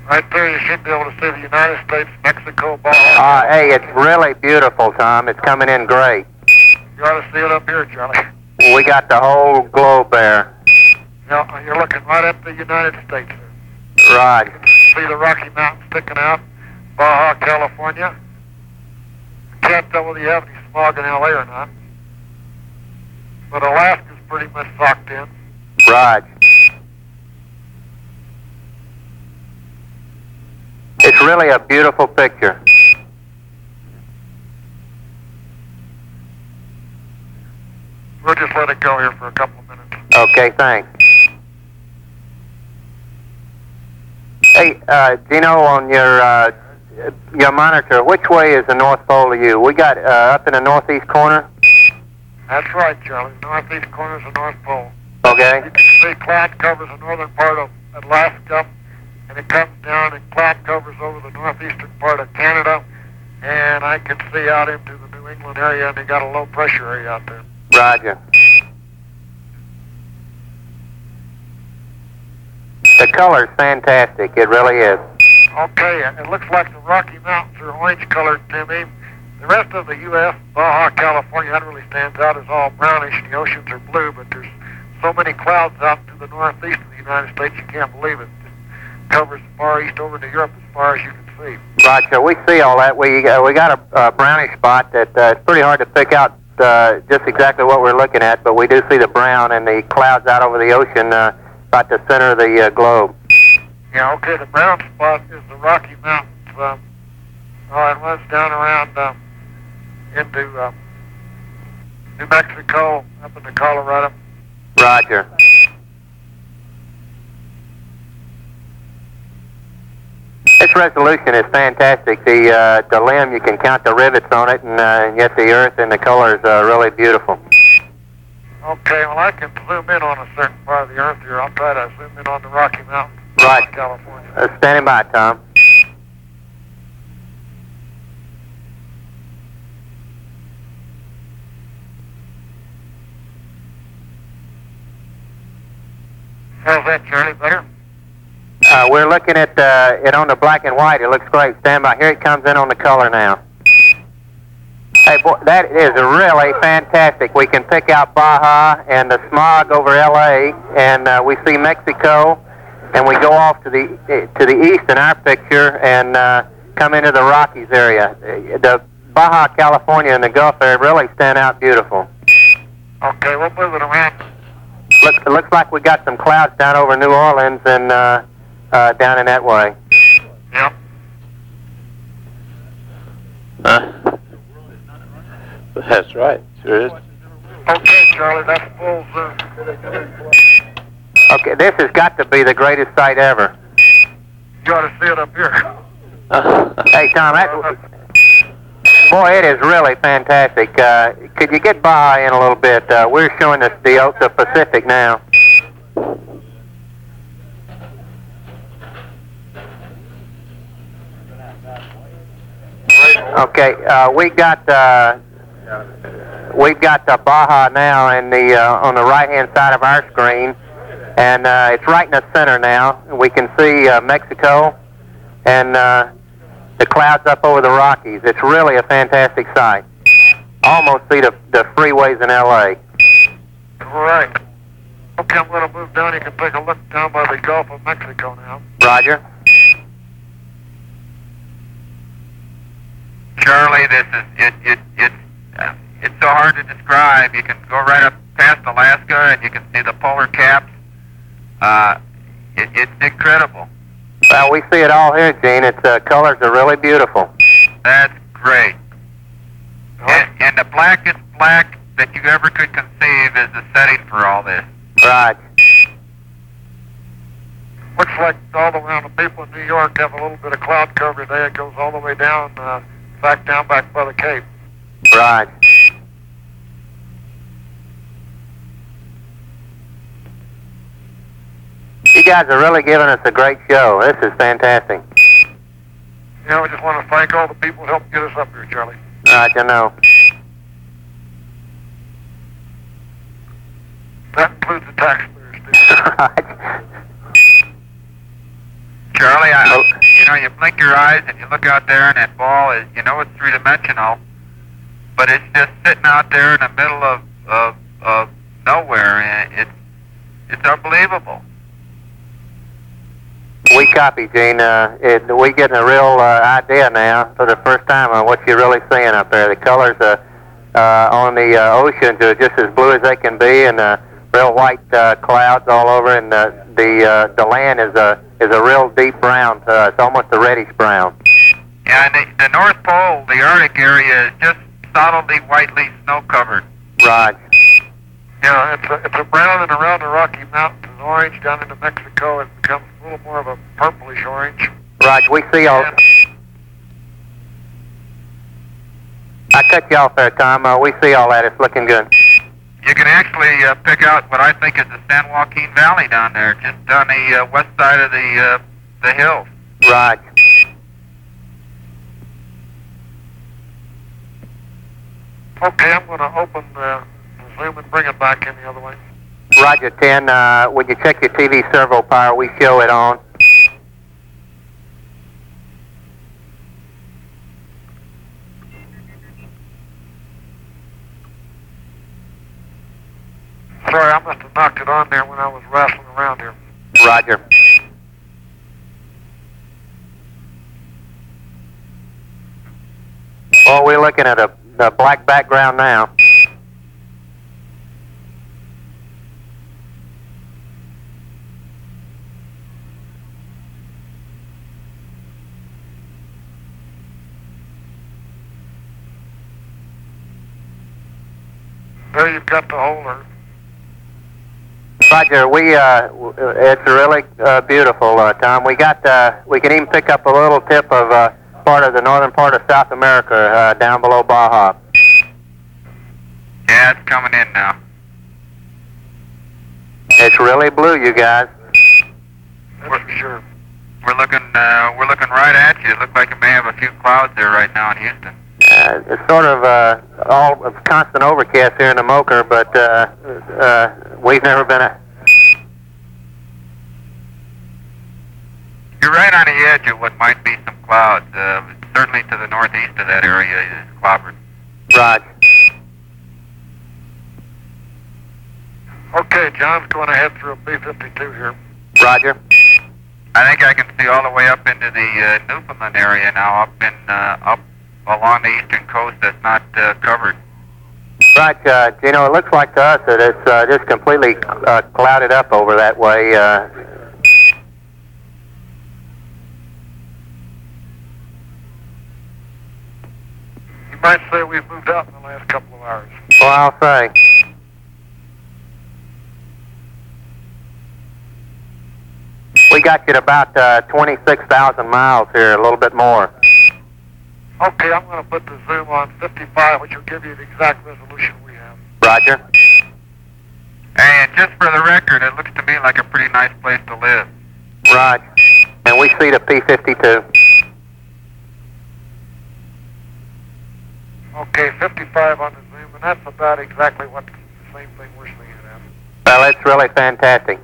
Right there, you should be able to see the United States, Mexico, Baja. Hey, it's really beautiful, Tom. It's coming in great. You ought to see it up here, Charlie. We got the whole globe there. Yeah, you're looking right at the United States. Right. You can see the Rocky Mountains sticking out, Baja, California. Can't tell whether you have any smog in L.A. or not. But Alaska's pretty much socked in. Right. It's really a beautiful picture. We'll just let it go here for a couple of minutes. Okay, thanks. Hey, Gino, on your monitor, which way is the North Pole to you? We got up in the northeast corner? That's right, Charlie. Northeast corner is the North Pole. Okay. You can see cloud covers the northern part of Alaska, and it comes down and cloud covers over the northeastern part of Canada, and I can see out into the New England area, and they got a low pressure area out there. Roger. The color's fantastic. It really is. Okay, it looks like the Rocky Mountains are orange-colored to me. The rest of the U.S., Baja, California, that really stands out as all brownish. The oceans are blue, but there's so many clouds out to the northeast of the United States, you can't believe it. It covers the far east over to Europe as far as you can see. Roger. We see all that. We got a brownish spot that it's pretty hard to pick out just exactly what we're looking at, but we do see the brown and the clouds out over the ocean about the center of the globe. Yeah, okay, the brown spot is the Rocky Mountains. It runs down around into New Mexico, up into Colorado. Roger. This resolution is fantastic. The limb, you can count the rivets on it, and yet the earth and the colors are really beautiful. Okay, well, I can zoom in on a certain part of the earth here. I'll try to zoom in on the Rocky Mountains, Right. California. Standing by, Tom. How's that, Charlie? Better? We're looking at it on the black and white. It looks great. Stand by. Here it comes in on the color now. Hey, boy, that is really fantastic. We can pick out Baja and the smog over L.A., and we see Mexico, and we go off to the east in our picture and come into the Rockies area. The Baja, California, and the Gulf area really stand out beautiful. Okay, we'll move it around. It looks like we got some clouds down over New Orleans and down in that way. Yep. That's right. Sure is. Okay, Charlie, that's full zoom. Okay, this has got to be the greatest sight ever. You ought to see it up here. Hey, Tom, boy, it is really fantastic. Could you get Baja in a little bit? We're showing us the Pacific now. Okay, we've got the Baja now in on the right-hand side of our screen, and it's right in the center now. We can see Mexico and the clouds up over the Rockies. It's really a fantastic sight. Almost see the freeways in L.A. Right. Okay, I'm going to move down. You can take a look down by the Gulf of Mexico now. Roger. Charlie, this is it's so hard to describe. You can go right up past Alaska and you can see the polar caps. It's incredible. Well, we see it all here, Gene. Its colors are really beautiful. That's great. And the blackest black that you ever could conceive is the setting for all this. Right. Looks like all around the people in New York have a little bit of cloud cover today. It goes all the way down, back by the Cape. Right. You guys are really giving us a great show. This is fantastic. Yeah, we just want to thank all the people who helped get us up here, Charlie. Right, I know. That includes the taxpayers, too. Right. Charlie, you know, you blink your eyes and you look out there and that ball is, you know, it's three-dimensional, but it's just sitting out there in the middle of nowhere, and it's unbelievable. We copy, Gene. We getting a real idea now for the first time on what you're really seeing up there. The colors on the oceans are just as blue as they can be, and real white clouds all over, and the land is a real deep brown to us, almost a reddish brown. Yeah, and the North Pole, the Arctic area, is just solidly whitely snow-covered. Right. Yeah, it's a brown, and around the Rocky Mountains is orange. Down into Mexico, it becomes a little more of a purplish orange. Right, we see all... I cut you off there, Tom. We see all that. It's looking good. You can actually pick out what I think is the San Joaquin Valley down there, just on the west side of the hills. Right. Okay, I'm going to open the zoom and bring it back in the other way. Roger, 10. When you check your TV servo power, we show it on. Sorry, I must have knocked it on there when I was wrestling around here. Roger. Well, we're looking at a black background now. There you've got the whole Earth. Roger, it's really beautiful, Tom. We can even pick up a little tip of part of the northern part of South America down below Baja. Yeah, it's coming in now. It's really blue, you guys. That's for sure. We're looking right at you. It looks like it may have a few clouds there right now in Houston. It's sort of all constant overcast here in the Mocha, but we've never been You're right on the edge of what might be some clouds. Certainly to the northeast of that area is clouded. Right. Okay, John's going to head through a B-52 here. Roger. I think I can see all the way up into the Newfoundland area now, up along the eastern coast that's not covered. Right, it looks like to us that it's just completely clouded up over that way. You might say we've moved out in the last couple of hours. Well, I'll say. We got you at about 26,000 miles here, a little bit more. Okay, I'm going to put the zoom on 55, which will give you the exact resolution we have. Roger. And just for the record, it looks to me like a pretty nice place to live. Right. And we see the P-52. Okay, 55 on the zoom, and that's about exactly what the same thing we're seeing at. Well, it's really fantastic.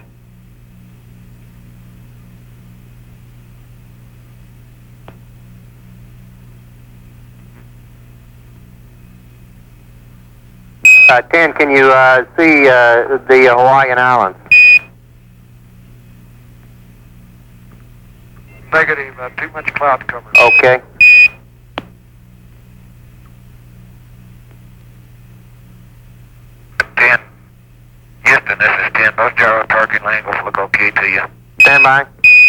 Ten, can you see the Hawaiian Islands? Negative, too much cloud cover. Okay. Houston, this is 10. Those gyro targeting angles look okay to you. Stand by.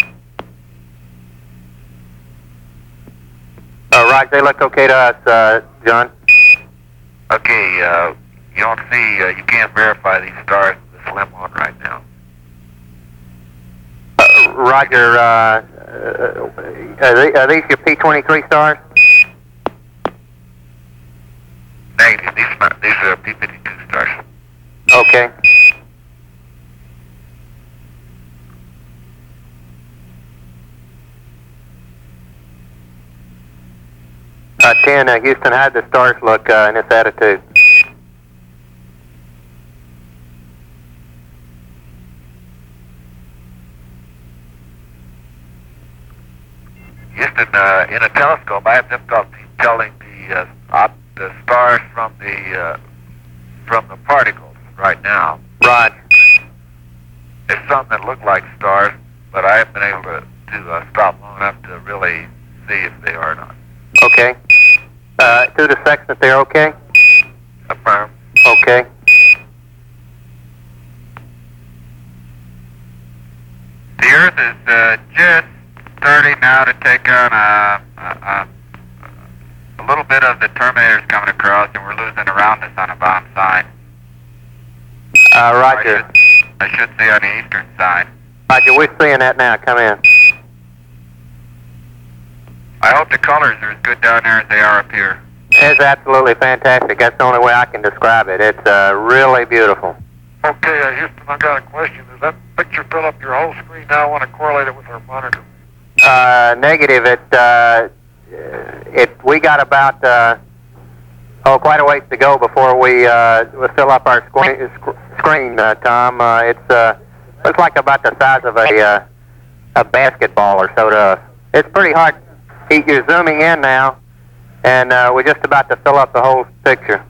Right, they look okay to us, John. Okay, you don't see, you can't verify these stars with the slim one right now. Roger, are these your P-23 stars? Negative, these are P-52 stars. Okay. Ten, Houston, how'd the stars look in this attitude? in a telescope, I have difficulty telling the stars from the particles right now. Right. There's some that look like stars, but I haven't been able to stop long enough to really see if they are or not. Okay. To the sextant there, okay? Affirm. Okay. The Earth is just starting now to take on a little bit of the Terminator's coming across, and we're losing around us on a bomb side. Roger. I should see on the eastern side. Roger, we're seeing that now. Come in. I hope the colors are as good down there as they are up here. It's absolutely fantastic. That's the only way I can describe it. It's really beautiful. Okay, Houston, I got a question. Does that picture fill up your whole screen now? I want to correlate it with our monitor. Negative. We got about quite a ways to go before we fill up our screen, Tom. It's looks like about the size of a basketball or so to us. It's pretty hard. You're zooming in now, and we're just about to fill up the whole picture.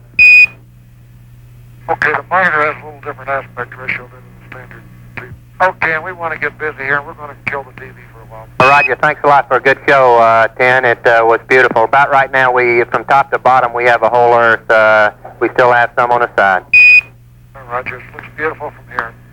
Okay, the monitor has a little different aspect ratio than the standard TV. Okay, and we want to get busy here, and we're going to kill the TV for a while. Roger, thanks a lot for a good show, Ten. It was beautiful. About right now, from top to bottom, we have a whole Earth. We still have some on the side. Roger, it looks beautiful from here.